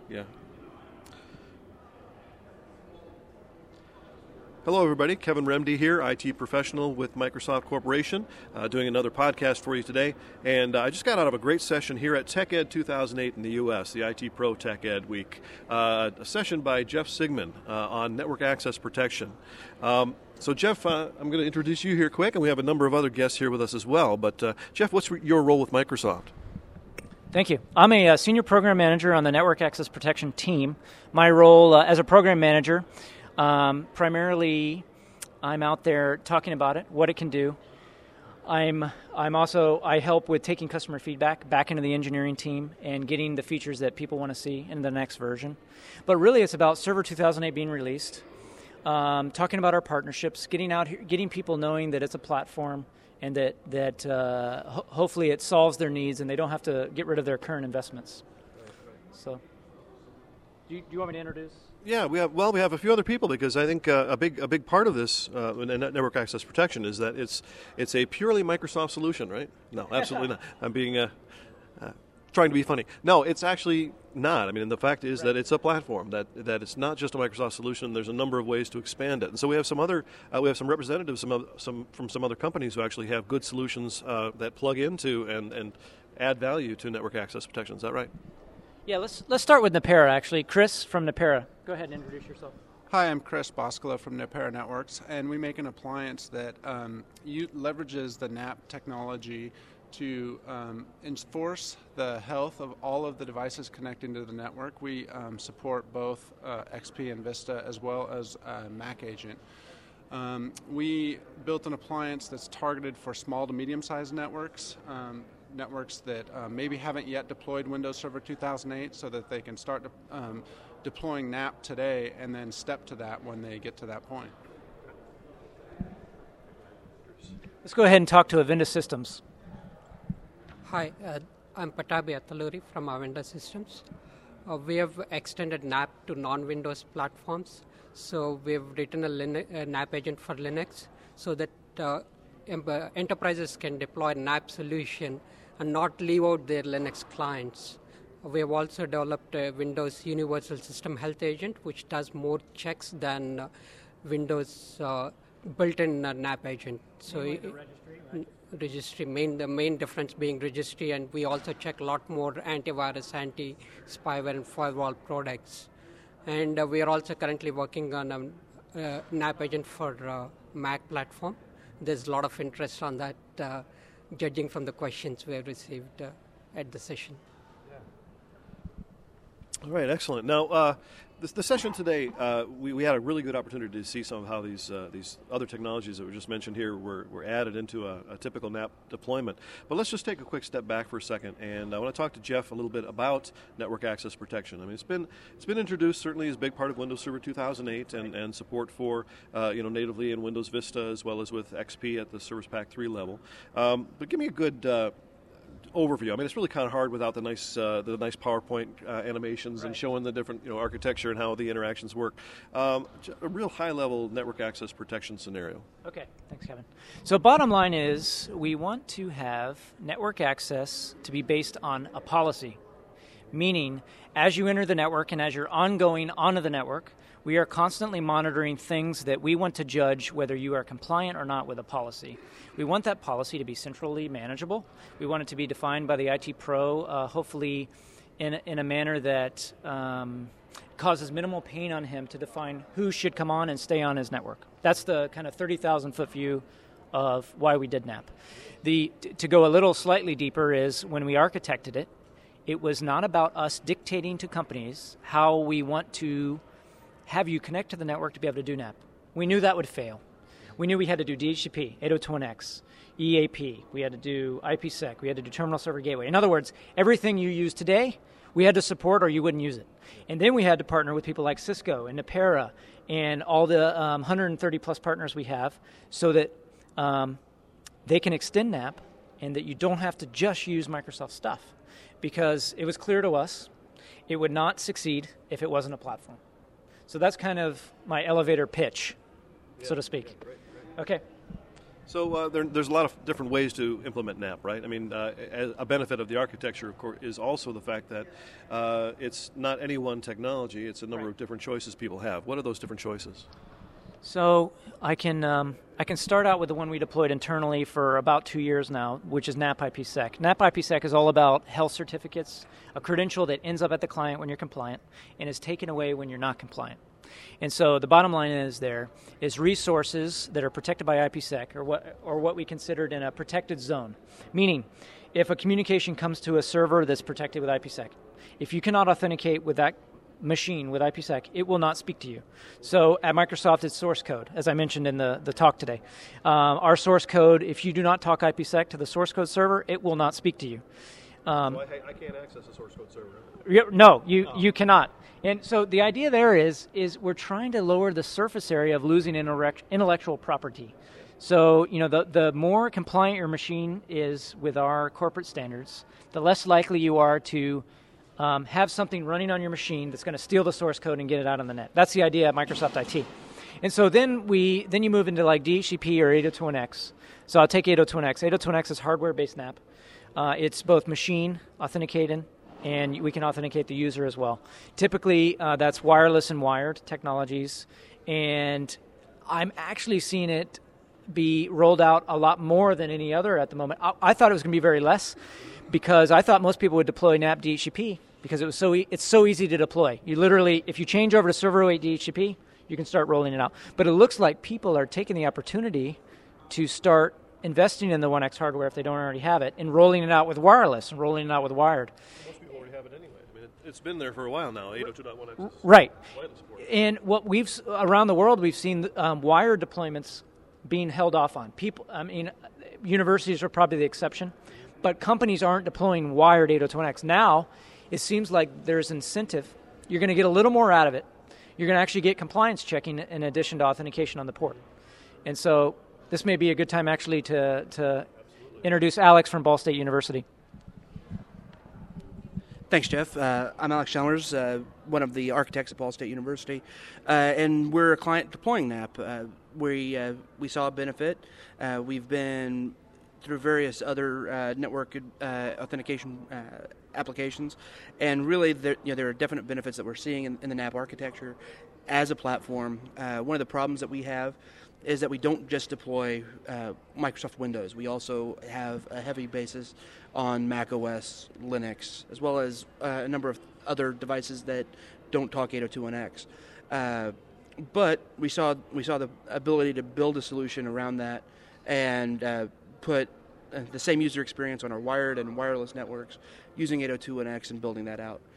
Yeah. Hello, everybody. Kevin Remdy here, IT professional with Microsoft Corporation, doing another podcast for you today. And I just got out of a great session here at TechEd 2008 in the U.S., the IT Pro TechEd Week. A session by Jeff Sigmund on network access protection. So, Jeff, I'm going to introduce you here quick, and we have a number of other guests here with us as well. But, Jeff, what's your role with Microsoft? Thank you. I'm a senior program manager on the network access protection team. My role as a program manager, primarily, I'm out there talking about it, what it can do. I help with taking customer feedback back into the engineering team and getting the features that people want to see in the next version. But really, it's about Server 2008 being released, talking about our partnerships, getting out here, getting people knowing that it's a platform and that hopefully it solves their needs and they don't have to get rid of their current investments. So, do you want me to introduce? Yeah, we have a few other people because I think a big part of this network access protection is that it's a purely Microsoft solution, right? No, absolutely not. I'm being trying to be funny. No, it's actually not. I mean, the fact is that it's a platform that it's not just a Microsoft solution. There's a number of ways to expand it, and so we have some representatives from some other companies who actually have good solutions that plug into and add value to network access protection. Is that right? Yeah, let's start with Nipera, actually. Chris from Nipera. Go ahead and introduce yourself. Hi, I'm Chris Boscola from Nipera Networks, and we make an appliance that leverages the NAP technology to enforce the health of all of the devices connecting to the network. We support both XP and Vista as well as Mac Agent. We built an appliance that's targeted for small to medium-sized networks, networks that maybe haven't yet deployed Windows Server 2008 so that they can start deploying NAP today and then step to that when they get to that point. Let's go ahead and talk to Avinda Systems. Hi, I'm Patabi Athaluri from Avinda Systems. We have extended NAP to non-Windows platforms. So we've written a NAP agent for Linux so that enterprises can deploy NAP solution and not leave out their Linux clients. We have also developed a Windows Universal System Health Agent, which does more checks than Windows built-in NAP agent. So registry, the main difference being registry, and we also check a lot more antivirus, anti-spyware, and firewall products. And we are also currently working on a NAP agent for Mac platform. There's a lot of interest on that, judging from the questions we have received at the session. All right, excellent. Now, the session today, we had a really good opportunity to see some of how these other technologies that were just mentioned here were added into a typical NAP deployment. But let's just take a quick step back for a second, and I want to talk to Jeff a little bit about network access protection. I mean, it's been introduced certainly as a big part of Windows Server 2008 and support for natively in Windows Vista as well as with XP at the Service Pack 3 level. But give me a good overview. I mean, it's really kind of hard without the nice PowerPoint animations and showing the different architecture and how the interactions work. A real high-level network access protection scenario. Okay, thanks, Kevin. So bottom line is we want to have network access to be based on a policy, meaning as you enter the network and as you're ongoing onto the network, we are constantly monitoring things that we want to judge whether you are compliant or not with a policy. We want that policy to be centrally manageable. We want it to be defined by the IT pro, hopefully in a manner that causes minimal pain on him to define who should come on and stay on his network. That's the kind of 30,000-foot view of why we did NAP. To go a little slightly deeper is when we architected it, it was not about us dictating to companies how we want to have you connect to the network to be able to do NAP. We knew that would fail. We knew we had to do DHCP, 802.1x, EAP. We had to do IPsec. We had to do Terminal Server Gateway. In other words, everything you use today, we had to support or you wouldn't use it. And then we had to partner with people like Cisco and Nipera and all the 130-plus partners we have so that they can extend NAP and that you don't have to just use Microsoft stuff. Because it was clear to us it would not succeed if it wasn't a platform. So that's kind of my elevator pitch, so to speak. Great. Okay. So there's a lot of different ways to implement NAP, right? I mean, a benefit of the architecture, of course, is also the fact that it's not any one technology. It's a number of different choices people have. What are those different choices? So I can start out with the one we deployed internally for about 2 years now, which is NAP IPsec. NAP IPsec is all about health certificates, a credential that ends up at the client when you're compliant and is taken away when you're not compliant. And so the bottom line is there is resources that are protected by IPsec, or what we considered in a protected zone. Meaning, if a communication comes to a server that's protected with IPsec, if you cannot authenticate with that machine with IPsec, it will not speak to you. So at Microsoft, it's source code, as I mentioned in the talk today. Our source code, if you do not talk IPsec to the source code server, it will not speak to you. So I can't access a source code server. No, you cannot. And so the idea there is we're trying to lower the surface area of losing intellectual property. So, the more compliant your machine is with our corporate standards, the less likely you are to have something running on your machine that's going to steal the source code and get it out on the net. That's the idea at Microsoft IT. And so then you move into like DHCP or 802.1x. So I'll take 802.1x. 802.1x is hardware-based NAP. It's both machine authenticated, and we can authenticate the user as well. Typically, that's wireless and wired technologies, and I'm actually seeing it be rolled out a lot more than any other at the moment. I thought it was going to be very less, because I thought most people would deploy NAP DHCP because it's so easy to deploy. You literally, if you change over to Server 08 DHCP, you can start rolling it out. But it looks like people are taking the opportunity to start investing in the 1X hardware if they don't already have it, and rolling it out with wireless and rolling it out with wired. Most people already have it anyway. I mean, it's been there for a while now. 802.1x. Right. And what around the world, we've seen wired deployments being held off on. Universities are probably the exception, but companies aren't deploying wired 802.1x. Now, it seems like there's incentive. You're going to get a little more out of it. You're going to actually get compliance checking in addition to authentication on the port. And so this may be a good time actually to introduce Alex from Ball State University. Thanks, Jeff. I'm Alex Chalmers, one of the architects at Ball State University, and we're a client deploying NAP. We saw a benefit. We've been through various other network authentication applications, and really there are definite benefits that we're seeing in the NAP architecture as a platform. One of the problems that we have is that we don't just deploy Microsoft Windows. We also have a heavy basis on Mac OS, Linux, as well as a number of other devices that don't talk 802.1x. But we saw the ability to build a solution around that and put the same user experience on our wired and wireless networks using 802.1x and building that out.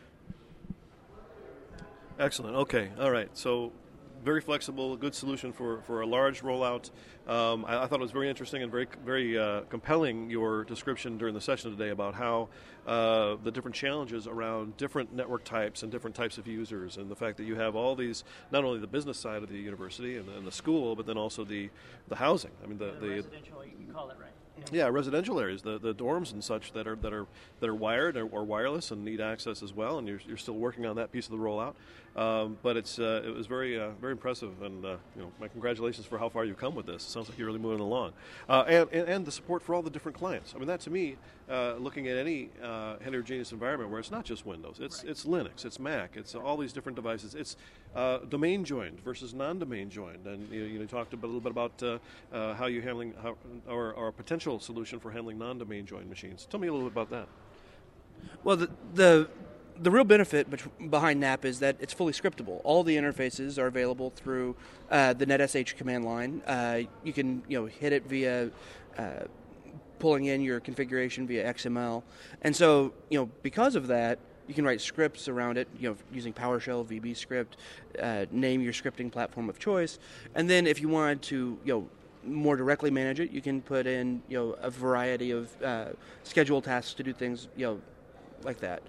Excellent. Okay. All right. So very flexible, a good solution for a large rollout. I thought it was very interesting and very compelling, your description during the session today about how the different challenges around different network types and different types of users, and the fact that you have all these, not only the business side of the university and the school, but then also the housing. I mean, the residential, you call it, right? Yeah, residential areas, the dorms and such that are wired or wireless and need access as well, and you're still working on that piece of the rollout. But it was very impressive, and my congratulations for how far you've come with this. It sounds like you're really moving along, and the support for all the different clients. I mean, that to me, looking at any heterogeneous environment where it's not just Windows, it's Linux, it's Mac, it's all these different devices. It's domain joined versus non-domain joined, and you talked a little bit about how you're handling or a potential solution for handling non-domain joined machines. Tell me a little bit about that. Well, the real benefit behind NAP is that it's fully scriptable. All the interfaces are available through the NetSH command line. You can hit it via pulling in your configuration via XML, and so because of that, you can write scripts around it, using PowerShell, VB script, name your scripting platform of choice, and then if you wanted to more directly manage it, you can put in a variety of scheduled tasks to do things like that.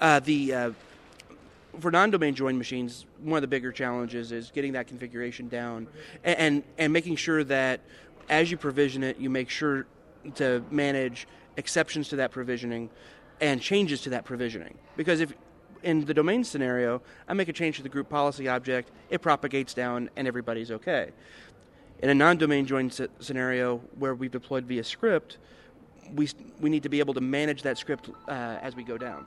For non-domain joined machines, one of the bigger challenges is getting that configuration down and making sure that as you provision it, you make sure to manage exceptions to that provisioning and changes to that provisioning. Because if in the domain scenario, I make a change to the group policy object, it propagates down and everybody's okay. In a non-domain joined scenario where we've deployed via script, we need to be able to manage that script as we go down.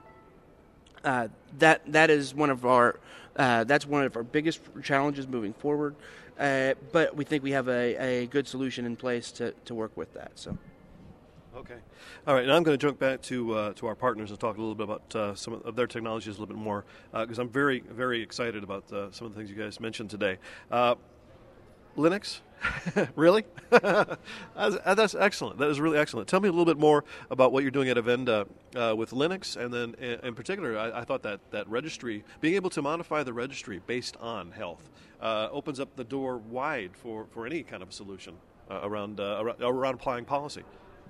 That is one of our biggest challenges moving forward. But we think we have a good solution in place to work with that. So. Okay. All right. Now I'm going to jump back to our partners and talk a little bit about some of their technologies a little bit more, because I'm very, very excited about some of the things you guys mentioned today. Linux? Really? That's excellent. That is really excellent. Tell me a little bit more about what you're doing at Avenda with Linux, and then in particular, I thought that registry, being able to modify the registry based on health, opens up the door wide for any kind of solution around applying policy.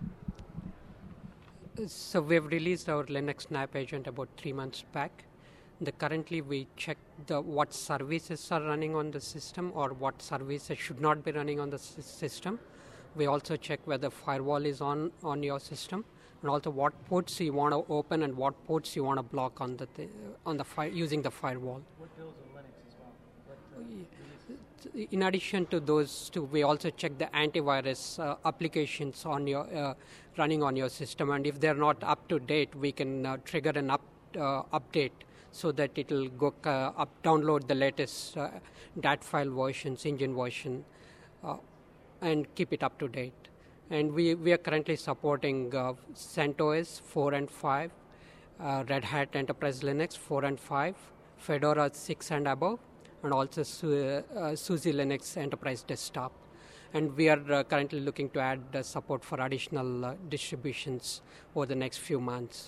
So we've released our Linux Snap agent about 3 months back. Currently we check what services are running on the system or what services should not be running on the system. We also check whether firewall is on your system, and also what ports you want to open and what ports you want to block on using the firewall. What builds of Linux as well? In addition to those two, we also check the antivirus applications on your running on your system, and if they're not up to date, we can trigger an update so that it will go download the latest DAT file versions, engine version, and keep it up to date. And we are currently supporting CentOS 4 and 5, Red Hat Enterprise Linux 4 and 5, Fedora 6 and above, and also SUSE Linux Enterprise Desktop. And we are currently looking to add support for additional distributions over the next few months.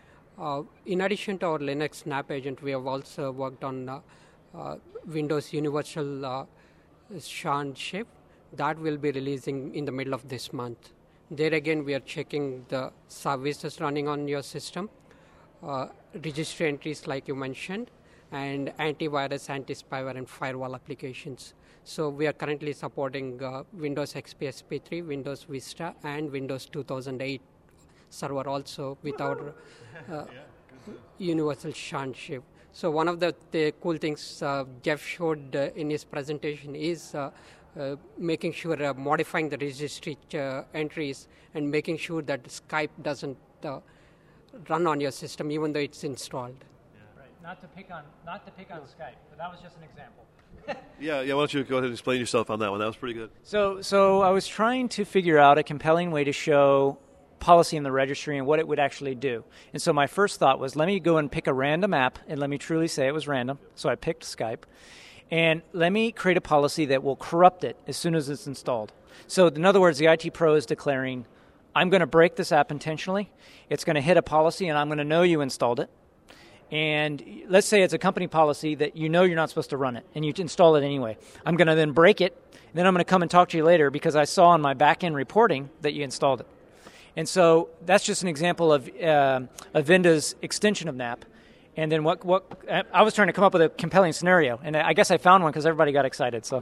In addition to our Linux Snap agent, we have also worked on Windows Universal SHA and SHIP. That will be releasing in the middle of this month. There again, we are checking the services running on your system, registry entries like you mentioned, and antivirus, anti-spyware, and firewall applications. So we are currently supporting Windows XP SP3, Windows Vista, and Windows 2008 server also with our Universal SHA and SHIP. So one of the cool things Jeff showed in his presentation is making sure modifying the registry entries and making sure that Skype doesn't run on your system even though it's installed. Right. Not to pick on Skype, but that was just an example. Yeah. Why don't you go ahead and explain yourself on that one? That was pretty good. So I was trying to figure out a compelling way to show policy in the registry and what it would actually do. And so my first thought was, let me go and pick a random app, and let me truly say it was random. So I picked Skype. And let me create a policy that will corrupt it as soon as it's installed. So in other words, the IT pro is declaring, I'm going to break this app intentionally. It's going to hit a policy, and I'm going to know you installed it. And let's say it's a company policy that you know you're not supposed to run it, and you install it anyway. I'm going to then break it, and then I'm going to come and talk to you later because I saw on my back-end reporting that you installed it. And so that's just an example of Avenda's extension of NAP. And then what I was trying to come up with a compelling scenario, and I guess I found one because everybody got excited. So,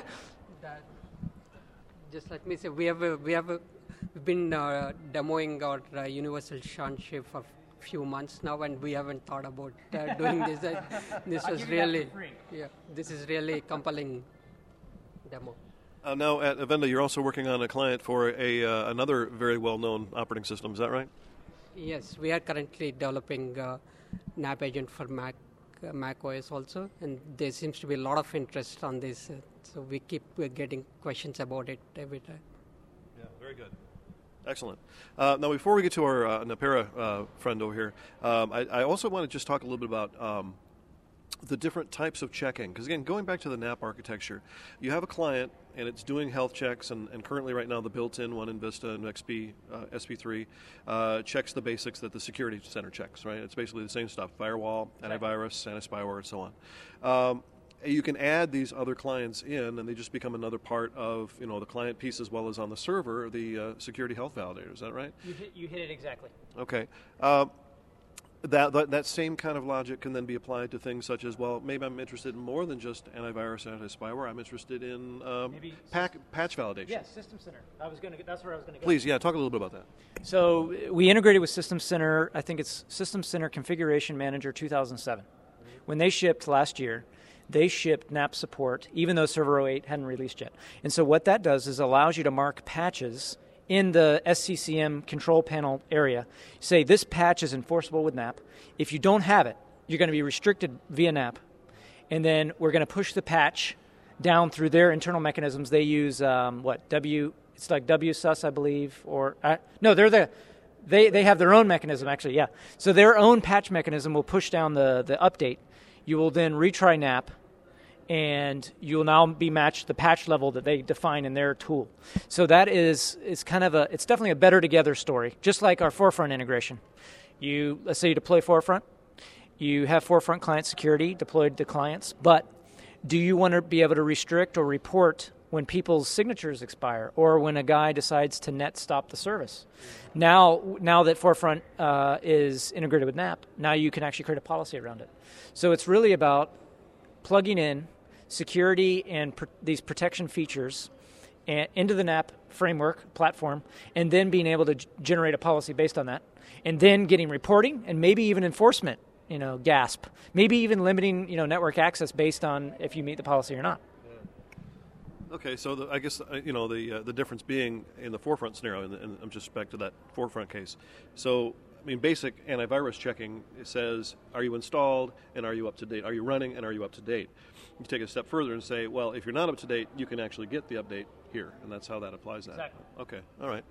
just let me say, we've been demoing our Universal SHA and SHIP for a few months now, and we haven't thought about doing this. This is really compelling demo. Now at Avenda, you're also working on a client for another very well-known operating system. Is that right? Yes, we are currently developing NAP agent for Mac OS also, and there seems to be a lot of interest on this. So we keep getting questions about it every time. Yeah, very good. Excellent. Now, before we get to our Napera friend over here, I also want to just talk a little bit about the different types of checking. Because, again, going back to the NAP architecture, you have a client, and it's doing health checks, and currently right now the built-in one in Vista and XP, SP3 checks the basics that the security center checks, right? It's basically the same stuff, firewall, antivirus, anti-spyware, and so on. You can add these other clients in, and they just become another part of the client piece as well as on the server, the security health validator. Is that right? You hit it exactly. Okay. That same kind of logic can then be applied to things such as, well, maybe I'm interested in more than just antivirus, anti-spyware. I'm interested in patch validation. Yes, System Center. That's where I was going to go. Please, talk a little bit about that. So we integrated with System Center. I think it's System Center Configuration Manager 2007. When they shipped last year, they shipped NAP support, even though Server 08 hadn't released yet. And so what that does is allows you to mark patches in the SCCM control panel area. Say this patch is enforceable with NAP. If you don't have it, you're going to be restricted via NAP. And then we're going to push the patch down through their internal mechanisms. They use it's like WSUS, I believe, or no, they have their own mechanism actually. Yeah, so their own patch mechanism will push down the update. You will then retry NAP, and you'll now be matched the patch level that they define in their tool. So that is kind of it's definitely a better together story, just like our Forefront integration. Let's say you deploy Forefront, you have Forefront client security deployed to clients, but do you want to be able to restrict or report when people's signatures expire or when a guy decides to net stop the service? Now that Forefront is integrated with NAP, now you can actually create a policy around it. So it's really about plugging in security and these protection features into the NAP framework platform, and then being able to generate a policy based on that, and then getting reporting and maybe even enforcement, GASP, maybe even limiting, network access based on if you meet the policy or not. Okay, so I guess the difference being in the Forefront scenario, and I'm just back to that Forefront case. So, basic antivirus checking says, are you installed and are you up to date? Are you running and are you up to date? You take a step further and say, well, if you're not up to date, you can actually get the update here, and that's how that applies. Exactly. Okay, all right.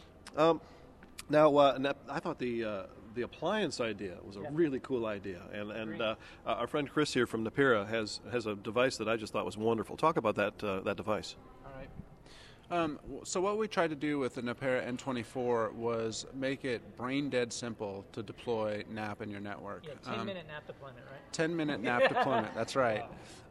Now, I thought the appliance idea was a really cool idea, and our friend Chris here from Napira has a device that I just thought was wonderful. Talk about that device. All right. So what we tried to do with the Napira N24 was make it brain dead simple to deploy NAP in your network. Yeah, 10-minute NAP deployment, right? 10-minute NAP deployment, that's right.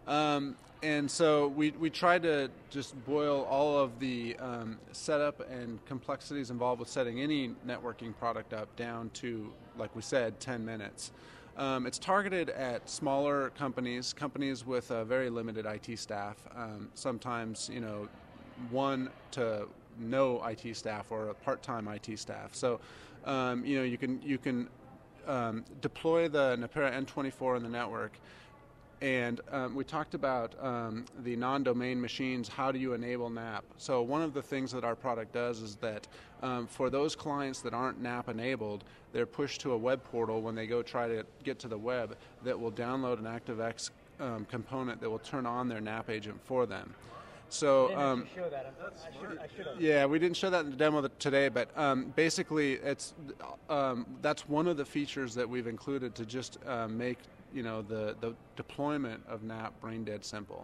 And so we tried to just boil all of the setup and complexities involved with setting any networking product up down to, like we said, 10 minutes. It's targeted at smaller companies with a very limited IT staff, sometimes, one to no IT staff or a part-time IT staff. So, you can deploy the Napira N24 in the network. And we talked about the non-domain machines. How do you enable NAP? So one of the things that our product does is that for those clients that aren't NAP enabled, they're pushed to a web portal when they go try to get to the web that will download an ActiveX component that will turn on their NAP agent for them. So show that. I should have. Yeah, we didn't show that in the demo today, but basically that's one of the features that we've included to just make the deployment of NAP brain dead simple.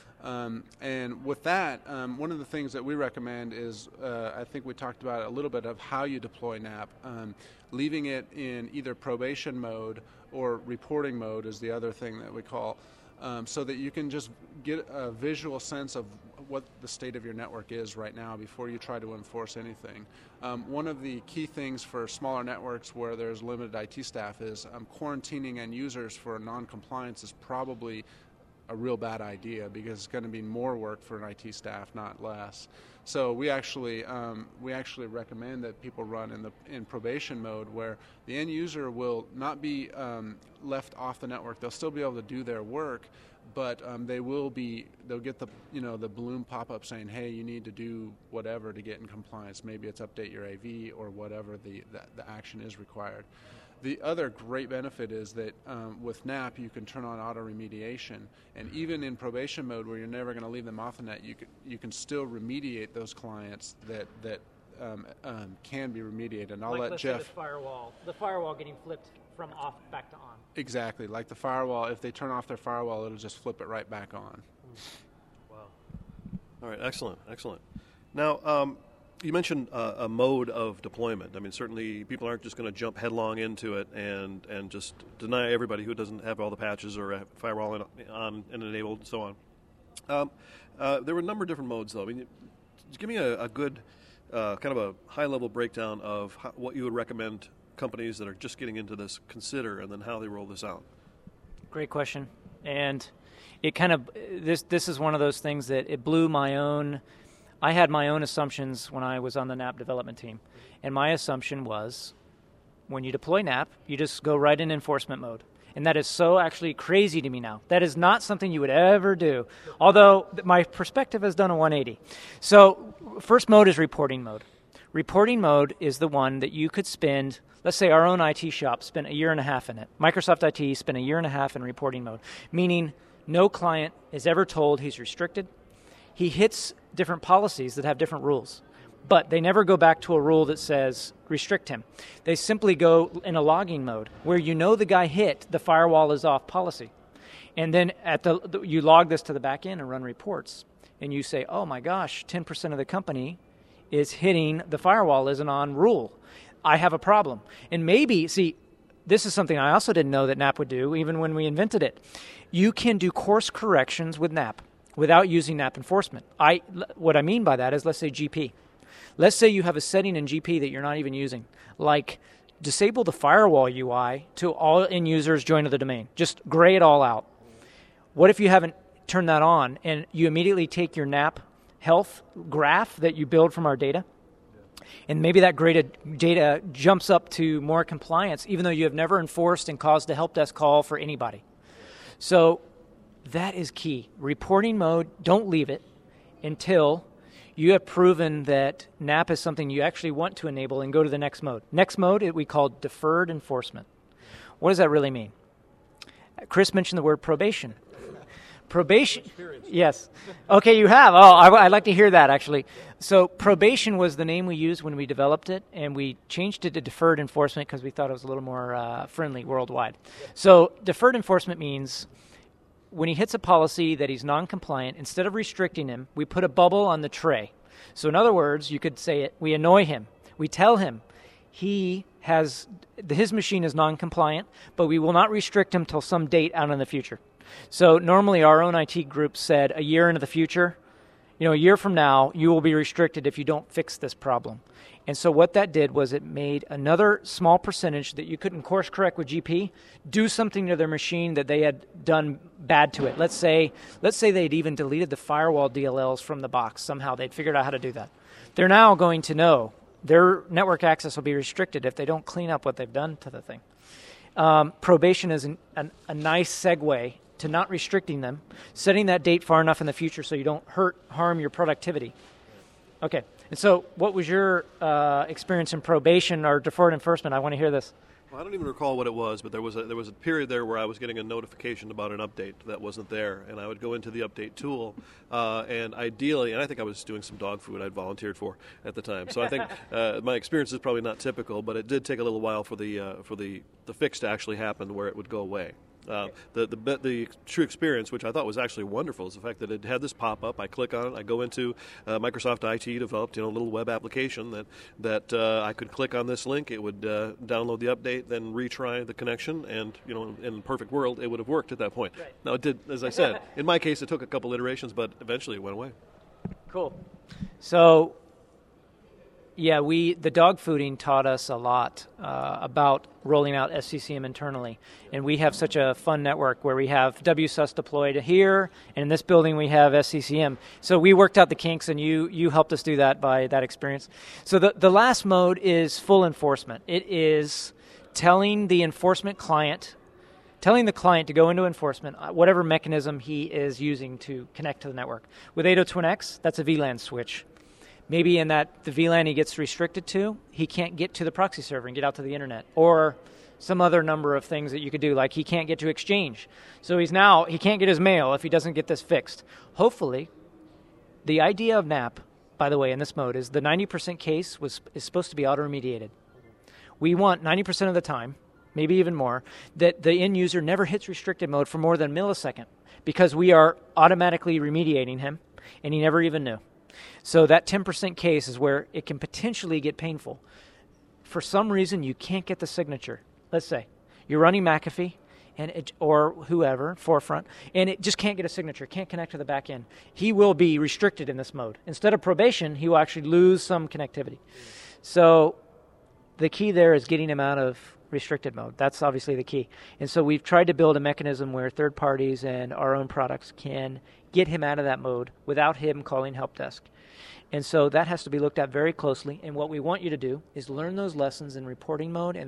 And with that, one of the things that we recommend is, I think we talked about a little bit of how you deploy NAP. Leaving it in either probation mode or reporting mode is the other thing that we call, so that you can just get a visual sense of what the state of your network is right now before you try to enforce anything. One of the key things for smaller networks where there's limited IT staff is quarantining end users for non-compliance is probably a real bad idea because it's going to be more work for an IT staff, not less. So we actually recommend that people run in probation mode where the end user will not be left off the network. They'll still be able to do their work, but they'll get the balloon pop up saying, hey, you need to do whatever to get in compliance. Maybe it's update your AV or whatever the action is required. The other great benefit is that with NAP you can turn on auto remediation, and even in probation mode where you're never going to leave them off the net, you can still remediate those clients that can be remediated. And I'll let Jeff. The firewall getting flipped from off back to on. Exactly, like the firewall. If they turn off their firewall, it'll just flip it right back on. Wow. All right, excellent. Now, you mentioned a mode of deployment. I mean, certainly people aren't just going to jump headlong into it and just deny everybody who doesn't have all the patches or have firewall on and enabled and so on. There were a number of different modes, though. I mean, give me a good kind of a high-level breakdown of what you would recommend companies that are just getting into this consider, and then how they roll this out. Great question. And it kind of this is one of those things that it blew my own. I had my own assumptions when I was on the NAP development team, and my assumption was when you deploy NAP, you just go right in enforcement mode. And that is so actually crazy to me now. That is not something you would ever do, although my perspective has done a 180. So first mode is reporting mode. Reporting mode is the one that you could spend, let's say our own IT shop spent 1.5 years in it. Microsoft IT spent 1.5 years in reporting mode, meaning no client is ever told he's restricted. He hits different policies that have different rules, but they never go back to a rule that says restrict him. They simply go in a logging mode where you know the guy hit the firewall is off policy. And then you log this to the back end and run reports. And you say, oh my gosh, 10% of the company is hitting the firewall isn't on rule. I have a problem. And maybe, see, this is something I also didn't know that NAP would do, even when we invented it. You can do course corrections with NAP without using NAP enforcement. What I mean by that is, let's say GP. Let's say you have a setting in GP that you're not even using, like disable the firewall UI to all end users join to the domain. Just gray it all out. What if you haven't turned that on and you immediately take your NAP health graph that you build from our data, and maybe that graded data jumps up to more compliance, even though you have never enforced and caused a help desk call for anybody. So that is key. Reporting mode, don't leave it until you have proven that NAP is something you actually want to enable and go to the next mode. Next mode we call deferred enforcement. What does that really mean? Chris mentioned the word probation. Probation, yes. Okay, you have. Oh, I'd like to hear that, actually. So probation was the name we used when we developed it, and we changed it to deferred enforcement because we thought it was a little more friendly worldwide. So deferred enforcement means when he hits a policy that he's non-compliant, instead of restricting him, we put a bubble on the tray. So in other words, you could say it, we annoy him. We tell him his machine is non-compliant, but we will not restrict him till some date out in the future. So normally our own IT group said a year into the future, a year from now, you will be restricted if you don't fix this problem. And so what that did was it made another small percentage that you couldn't course correct with GP do something to their machine that they had done bad to it. Let's say they'd even deleted the firewall DLLs from the box. Somehow they'd figured out how to do that. They're now going to know their network access will be restricted if they don't clean up what they've done to the thing. Probation is a nice segue to not restricting them, setting that date far enough in the future so you don't harm your productivity. Okay, and so what was your experience in probation or deferred enforcement? I want to hear this. Well, I don't even recall what it was, but there was a period there where I was getting a notification about an update that wasn't there, and I would go into the update tool, and ideally, and I think I was doing some dog food I'd volunteered for at the time. So I think my experience is probably not typical, but it did take a little while for the fix to actually happen where it would go away. The true experience, which I thought was actually wonderful, is the fact that it had this pop-up. I click on it. I go into Microsoft IT developed a little web application that I could click on this link. It would download the update, then retry the connection, and in a perfect world, it would have worked at that point. Right. Now, it did, as I said. In my case, it took a couple iterations, but eventually it went away. Cool. So, yeah, the dog fooding taught us a lot about rolling out SCCM internally. And we have such a fun network where we have WSUS deployed here, and in this building we have SCCM. So we worked out the kinks, and you helped us do that by that experience. So the last mode is full enforcement. It is telling the client to go into enforcement, whatever mechanism he is using to connect to the network. With 802.1x, that's a VLAN switch. Maybe in the VLAN he gets restricted to, he can't get to the proxy server and get out to the internet, or some other number of things that you could do, like he can't get to Exchange. So he can't get his mail if he doesn't get this fixed. Hopefully, the idea of NAP, by the way, in this mode, is the 90% case is supposed to be auto-remediated. We want 90% of the time, maybe even more, that the end user never hits restricted mode for more than a millisecond, because we are automatically remediating him, and he never even knew. So that 10% case is where it can potentially get painful. For some reason, you can't get the signature. Let's say you're running McAfee or whoever, Forefront, and it just can't get a signature, can't connect to the back end. He will be restricted in this mode. Instead of probation, he will actually lose some connectivity. So the key there is getting him out of restricted mode. That's obviously the key. And so we've tried to build a mechanism where third parties and our own products can get him out of that mode without him calling help desk. And so that has to be looked at very closely. And what we want you to do is learn those lessons in reporting mode and then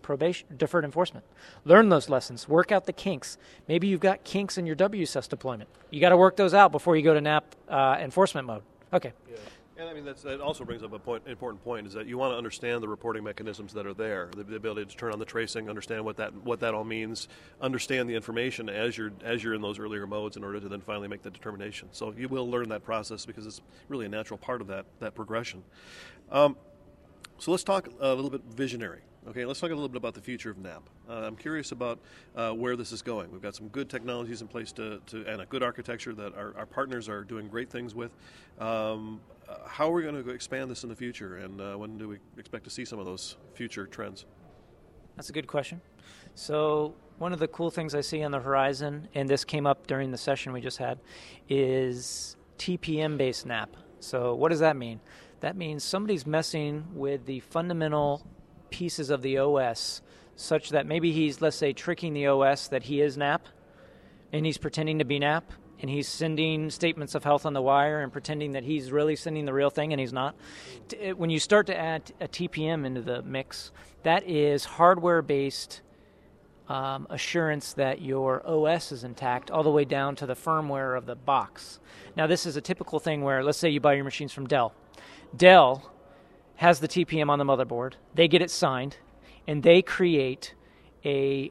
deferred enforcement. Learn those lessons. Work out the kinks. Maybe you've got kinks in your WSUS deployment. You got to work those out before you go to NAP enforcement mode. Okay. Yeah. And I mean, that also brings up important point is that you want to understand the reporting mechanisms that are there, the ability to turn on the tracing, understand what that all means, understand the information as you're in those earlier modes in order to then finally make the determination. So you will learn that process because it's really a natural part of that progression. So let's talk a little bit visionary. Okay, let's talk a little bit about the future of NAP. I'm curious about where this is going. We've got some good technologies in place and a good architecture that our partners are doing great things with. How are we going to expand this in the future, and when do we expect to see some of those future trends? That's a good question. So one of the cool things I see on the horizon, and this came up during the session we just had, is TPM-based NAP. So what does that mean? That means somebody's messing with the fundamental pieces of the OS such that maybe he's, let's say, tricking the OS that he is NAP, and he's pretending to be NAP, and he's sending statements of health on the wire and pretending that he's really sending the real thing and he's not. When you start to add a TPM into the mix, that is hardware-based assurance that your OS is intact all the way down to the firmware of the box. Now, this is a typical thing where, let's say you buy your machines from Dell. Dell has the TPM on the motherboard. They get it signed, and they create a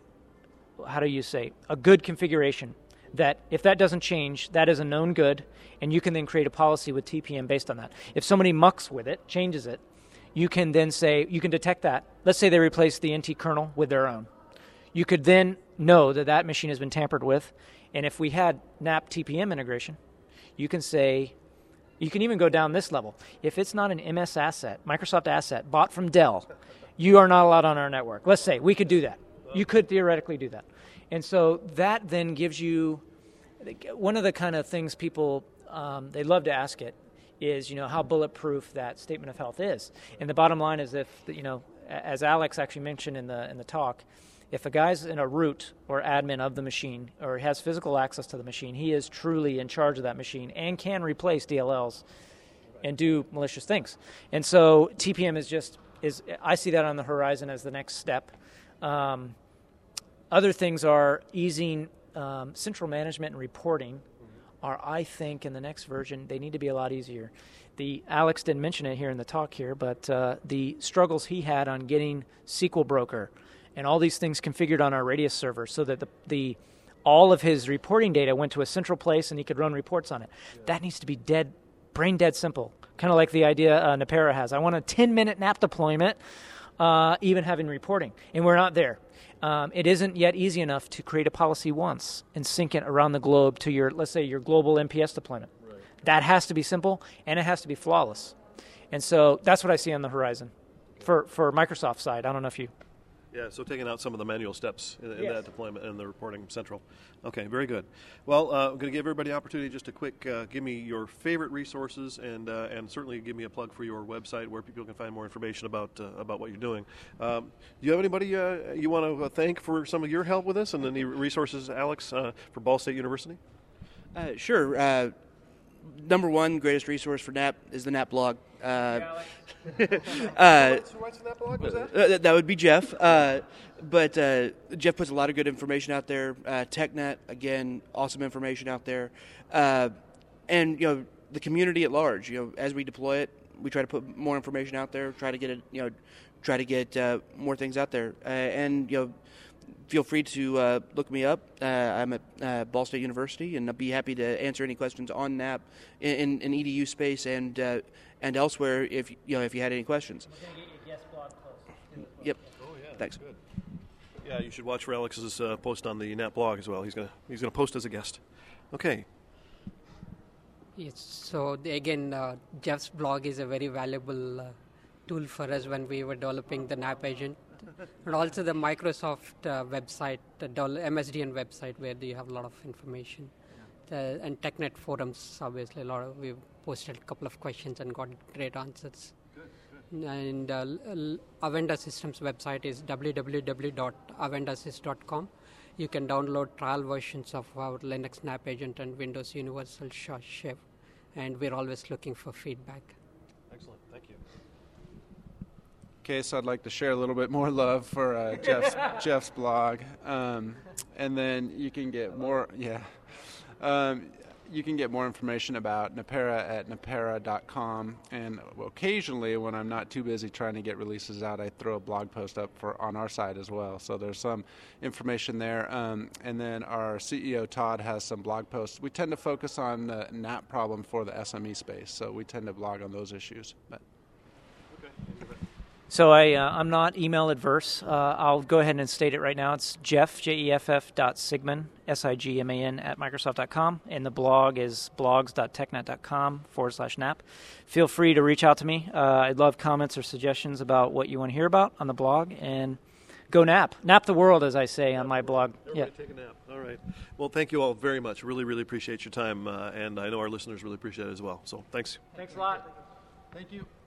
good configuration that if that doesn't change, that is a known good, and you can then create a policy with TPM based on that. If somebody mucks with it, changes it, you can then say, you can detect that. Let's say they replace the NT kernel with their own. You could then know that machine has been tampered with, and if we had NAP TPM integration, you can say, you can even go down this level. If it's not an MS asset, Microsoft asset, bought from Dell, you are not allowed on our network. Let's say we could do that. You could theoretically do that. And so that then gives you, one of the kind of things people, they love to ask it, is, how bulletproof that statement of health is. And the bottom line is as Alex actually mentioned in the talk, if a guy's in a root or admin of the machine or has physical access to the machine, he is truly in charge of that machine and can replace DLLs and do malicious things. And so TPM is I see that on the horizon as the next step. Other things are easing central management and reporting are, I think, in the next version, they need to be a lot easier. Alex didn't mention it here in the talk here, but the struggles he had on getting SQL Broker and all these things configured on our Radius server so that all of his reporting data went to a central place and he could run reports on it. Yeah. That needs to be brain dead simple, kind of like the idea Napera has. I want a 10-minute NAP deployment, even having reporting, and we're not there. It isn't yet easy enough to create a policy once and sync it around the globe to let's say, your global MPS deployment. Right. That has to be simple, and it has to be flawless. And so that's what I see on the horizon for Microsoft side. I don't know if you... Yeah, so taking out some of the manual steps in that deployment and the reporting central. Okay, very good. Well, I'm going to give everybody an opportunity just to quick give me your favorite resources and certainly give me a plug for your website where people can find more information about what you're doing. Do you have anybody you want to thank for some of your help with this and any resources, Alex, for Ball State University? Sure. Number one greatest resource for NAP is the NAP blog. Who writes the NAP blog? Was that? That would be Jeff. But Jeff puts a lot of good information out there. TechNet, again, awesome information out there. And the community at large. As we deploy it, we try to put more information out there. Try to get more things out there. And feel free to look me up. I'm at Ball State University, and I'll be happy to answer any questions on NAP in EDU space and elsewhere if you had any questions. We're going to get your guest blog post. Yep. Oh yeah. Thanks. Good. Yeah, you should watch for Alex's post on the NAP blog as well. He's gonna post as a guest. Okay. Yes. So Jeff's blog is a very valuable tool for us when we were developing the NAP agent. And also the Microsoft website, the MSDN website, where you have a lot of information. And TechNet forums, obviously, we've posted a couple of questions and got great answers. Good. And Avenda Systems website is www.avendasys.com. You can download trial versions of our Linux NAP agent and Windows Universal Chef. And we're always looking for feedback. Excellent. Thank you. case, I'd like to share a little bit more love for Jeff's blog, and then you can get more. Yeah. You can get more information about Nepera at nepera.com, and occasionally, when I'm not too busy trying to get releases out, I throw a blog post up on our site as well. So there's some information there, and then our CEO Todd has some blog posts. We tend to focus on the NAP problem for the SME space, so we tend to blog on those issues. But. So I'm not email adverse. I'll go ahead and state it right now. It's Jeff, Jeff.Sigman, Sigman at Microsoft.com, and the blog is blogs.technet.com/NAP. Feel free to reach out to me. I'd love comments or suggestions about what you want to hear about on the blog, and go nap. Nap the world, as I say on my blog. Everybody take a nap. All right. Well, thank you all very much. Really, really appreciate your time, and I know our listeners really appreciate it as well. So thanks. Thanks a lot. Thank you.